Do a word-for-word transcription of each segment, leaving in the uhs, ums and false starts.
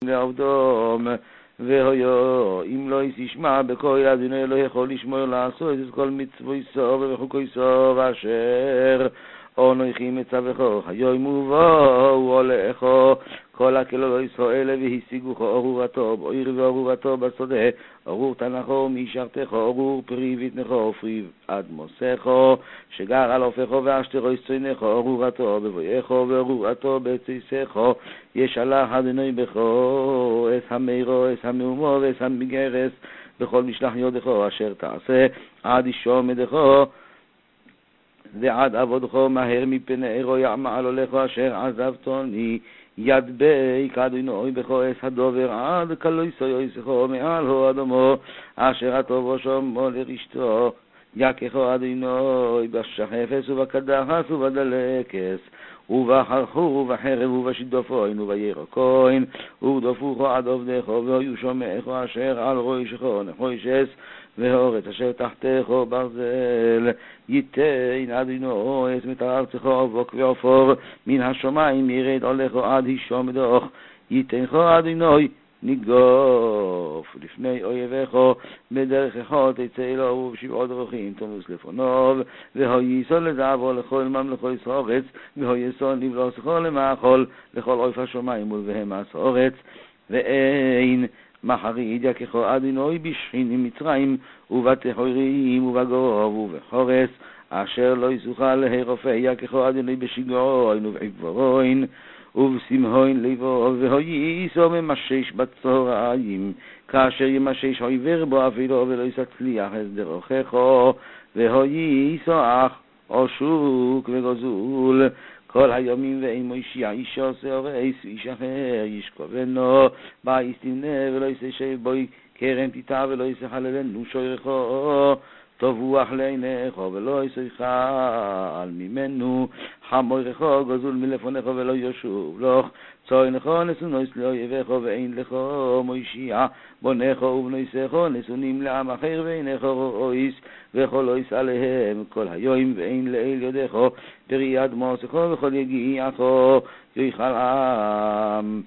לעבדום, והיו אם לא ישמע בקול אדוני לא יכול לשמור לעשות את כל מצווי סוף וחוקוי סוף אשר אנוכי מצווך היום ובואו הולכו כל הכלו ישראל והשיגוך ארורתו בעיר וארורתו בשדה ארור תנחו מישרתך ארור פרי ויתנחו פרי עד מוסכו שגר על אופכו ואשתרו יצוינך ארורתו בבויכו וארורתו בציסכו ישלח אדוני בכו את המירו את המאומו ואת המגרס בכל משלח יודכו אשר תעשה עד אישו מדכו ועד עבודכו מהר מפני אירו יעמל הולך אשר עזבתוני יד ביק אדוני בכו את הדובר עד כלויסו יויסכו מעל הו אדומו אשר הטובו שומו לרשתו יקכו אדוני בשחפס ובקדחס ובדלקס ובחרחור ובחרב ובשידופוין ובירקוין ובדופוכו עד עובדכו והיו שומעכו אשר על ראשכו נחושס והורת אשר תחתכו ברזל ייתן אדוני את מטר ארצכו אבוק ועופור מן השמיים ירד עולכו עד הישום דוח ייתנכו אדוני ניגוף לפני אויבכו בדרככו תצא אלו ובשבעו דרכים תנוס לפניו והויסון לזעבו לכל ממלכו יסורץ והויסון לבלוסכו למאכול לכל עוף השמיים ולבהם הסורץ ואין מחריד יקכו אדוני בשכין מצרים ובתחורים ובגרוב ובחורס אשר לא יסוכל להירופא יקכו אדוני בשגעוין ובעברוין ובשמהוין לבו והויסו ממשש בצהריים כאשר ימשש עיוור בו אפילו ולא יסצליח את דרככו והויסו אח עשוק וגזול כל היומים ואין מושיע איש עושה ורעיס איש אחר ישכבנו בייס תמנה ולא יסשב בוי כרם תיטע ולא יסחללנו שוירכו טובוח לעיניך ולא יסחל ממנו חמורכו גזול מלפונך ולא ישוב לך צוינכו נסונויס לאויבך ואין לך מושיע בונך ובנויסך נסונים לעם אחר ואינך רואיס וכל לא יסע להם כל היום ואין לאל יודך פריד מוסך וכל יגיעך יויכל עם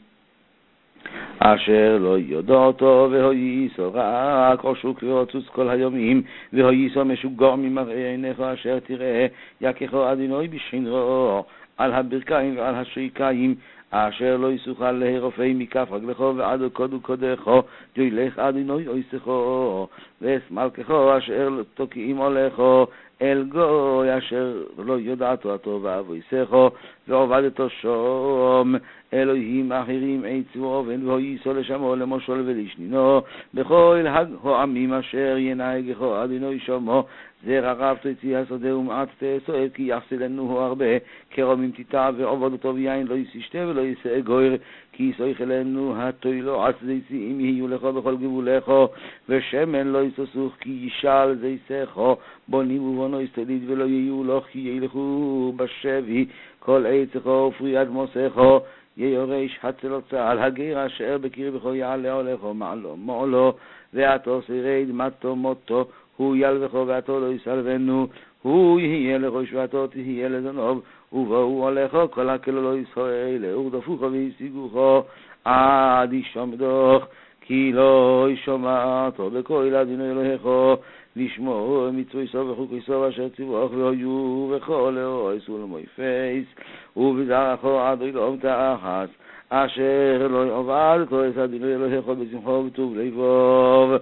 אשר לא יודעתו והויסו רק עשוק ועצוץ כל היומים והויסו משוגע ממראה עיניך אשר תראה יקכו אדוני בשנרו על הברכיים ועל השריקיים אשר לא יסוכל להירופא מכף רגלכו ועד קודו קודכו ילך אדוני אויסכו ושמאלככו אשר תוקעים עולכו אל גוי אשר לא יודעתו הטוב ואבויסכו ועובדתו שום אלוהים אחרים עצבו אובן והויסו לשמו למשול ולשנינו בכל העמים אשר ינהגכו אדוני שמו זרע רב תציא השדה ומעט תעשו כי יפסלנו הרבה כרומים תיטע ועובדתו ויין לא יסישתה ולא יסע גויר כי יסויך אלינו התוילו עצדי ציים יהיו לך בכל גבולךו ושמן לא יסוסוך כי ישאל זיסךו בונים ובונו יסתליד ולא יהיו לו כי ילכו בשבי כל עצךו ופריד מוסךו יורש הצלות צהל הגיר אשר בקרבך יעלה הולכו מעלו מעלו ועתו סירד מטו מוטו הוא ילבכו ועתו לא יסלבנו הוא יהיה לראש ועתו תהיה לזנוב ובואו הולכו כל הכלו לא ישראל ורדפוכו וישיגוכו עד ישום דוח כי לא ישומעתו בקול אדוני אלוהיכו לשמור מצווי סוף וחוקי סוף אשר ציווך והיו וכל לאויס ולמויפייס ובזרחו עד אילום תחת אשר לא יעבדתו את אדוני אלוהיכו בשמחו ובטוב לבוב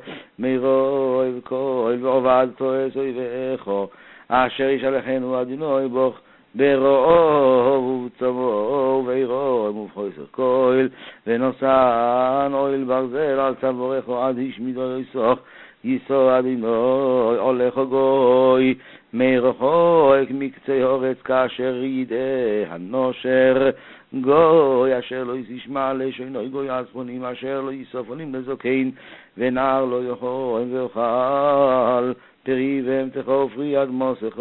מירוי וכל ועבדתו את אויביכו אשר ישלחנו אדוני בוך ברעו ובצבו ובעירו ובחויסר כהל ונוסן אויל ברזל על צבורכו עד השמידו יסוך יסו אדוני הולך גוי מרחוק מקצה אורץ כאשר ידעה הנושר גוי אשר לא ישמע לשונוי גוי הצפונים אשר לא יסופונים לזוקין ונער לא יכול ואוכל פרי ואמתכו פרי עד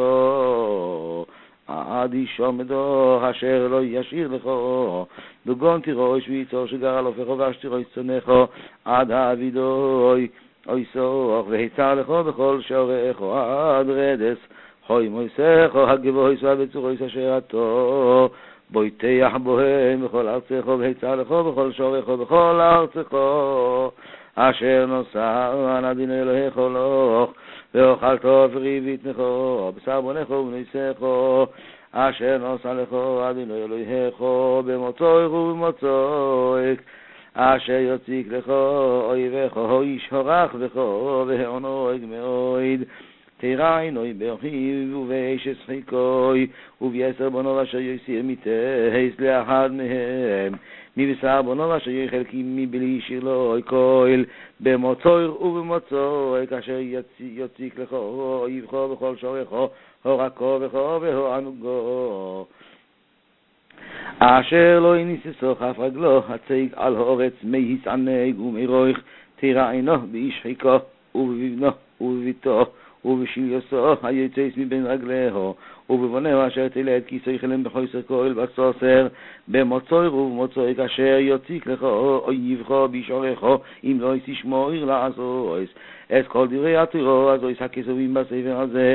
מוסכו עד ישום דוח אשר לא ישאיר לכו דוגון תירוש ויצור שגר על אופכו ואשתירו יצונכו עד האבידוי אוי סוך והיצר לכו בכל שעורכו עד רדס חוי מויסכו הגבויס והבצורויס אשר עתו בויתח בוהם בכל ארצך והיצע לך בכל שורך בכל ארצך אשר נוסע נדין אלוהיך הולוך ואוכלת פרי ויתנך בשר בונך ובניסך אשר נוסע לך אדין אלוהיך במוצאיך ובמוצאיך אשר יוציק לך אויבך איש הורך בך והעונג מאויד תירא עינוי באחיו ובאש שחיקוי וביעשר בנו אשר יסיר מתייס לאחד מהם מבשר בנו אשר יחלקי מבלי שילוי כהל במוצאיך ובמוצאיך אשר יוציק לך אויבך בכל שורך הורקו בך והענוגו אשר לא יניססו כף רגלו הציג על האורץ מי יצענג ומרויך תירא עינו באיש חיקו ובבנו ובביתו ובשליוסו היוצאס מבין רגליהו ובבונהו אשר תלד כיסו יחלם בחויסר כהל בסוסר במוצאיך ובמוצאיך אשר יוציק לך אויבך בישורך אם לא תשמור לעשוס את כל דברי התורה הזו הכתובים בספר הזה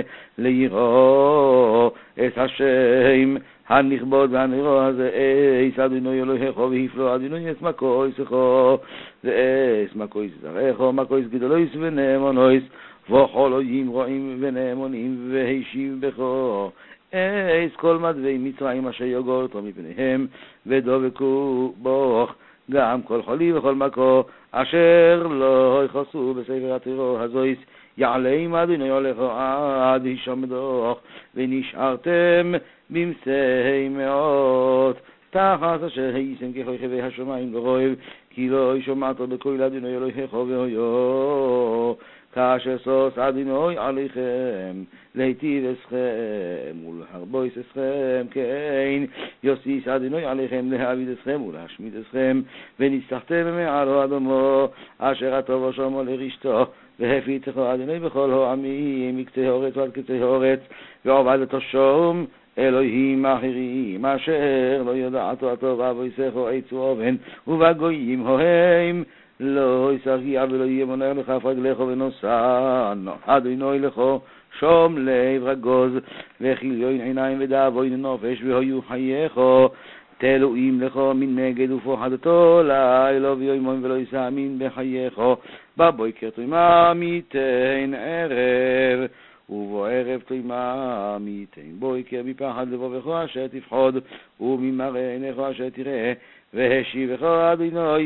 ליראו את השם הנכבוד והנראה הזה אייס אדוני אלוהיך והפלו אדוני את מקויסך ואייס מקויס זרעך מקויס גדולויס ונאמונויס וכל אויים רועים ונאמונים והשיב בך אייס כל מדווי מצרים אשר יגורתו מפניהם ודבקו בך גם כל חולי וכל מקו אשר לא יכסו בספר התורה הזויס יעלם אדוני הולך עד ישמדוך ונשארתם במסי מאות תחת אשר הייסם ככוכבי השמיים ברוב כי לא ישמעתו בקול אדוני אלוהיך והיו כאשר סוס אדוני עליכם להיטיב אסכם ולהרבויס אסכם כן יוסיס אדוני עליכם להעביד אסכם ולהשמיד אסכם וניסחתם מעלו אדומו אשר הטוב ושמו לרשתו והפיצך אדוני בכל העמים מקצה אורץ ועד קצה אורץ ועובדתו שום אלוהים אחרים אשר לא יודעתו הטוב אבויסך עצו אובן ובגויים הוהם לא ישגיע ולא ימונע לך פרגלך ונוסן אדוני לך שום לב רגוז וכיליון עיניים ודאבוין נופש והיו חייך תלויים לך מנגד ופוחדתו לילה ויומם ולא יסאמין בחייך בבוקר תימה מיתן ערב ובערב תימה מיתן בוקר מפחד לבבך אשר תפחד וממראה עיניך אשר תראה והשיבך אדוני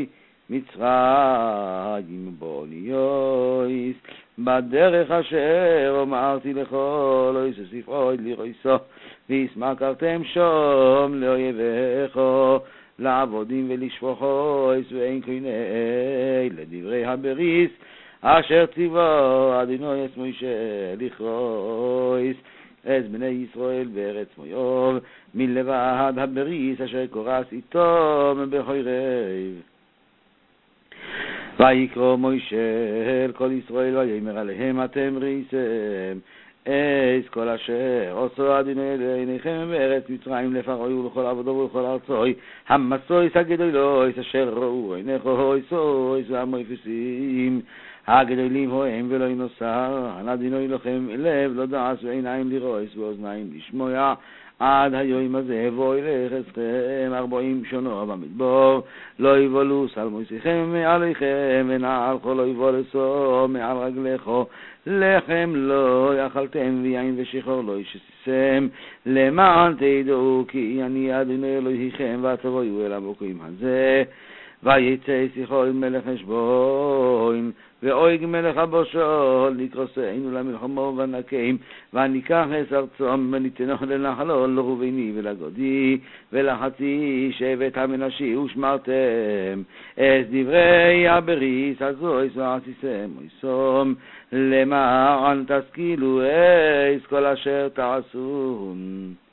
מצרים בוניויס בדרך אשר אמרתי לך לא יססיף עוד לרויסו ויסמכרתם שום לאויביך לעבודים ולשפוחויס ואין קויני לדברי הבריס אשר ציווה אדוני את מוישה לכרויס את בני ישראל בארץ מויוב מלבד הבריס אשר קורס איתו בחורב ויקרא מוישה אל כל ישראל ויאמר עליהם אתם ריסם אס כל אשר עשו אדוני לעיניכם בארץ מצרים לפרעה ולכל עבודו ולכל ארצו המסויס הגדולות אשר ראו עיניכו עשו והמויפסים הגדולים הם ולא ינוסר אדוני לכם לב לא דעס ועיניים לראות ואוזניים לשמוע עד היום הזה ואילך אתכם ארבעים שנה במדבר לא יבולו סלמוסיכם מעליכם ונעל כל יבולסו מעל רגליכו לחם לא יאכלתם ויין ושחור לא ישסיסם למען תדעו כי אני אדוני אלוהיכם ותבואו אל המקום הזה ויצא שיחו עם מלך חשבון ואויג מלך הבושול לקרוסנו למלחמו ונקיים וניקח את ארצום וניתנו לנחלו לרובני ולגודי ולחצי שבט המנשי ושמרתם את דברי הבריס הזויס ועשיסם ויסום למען תשכילו את כל אשר תעשו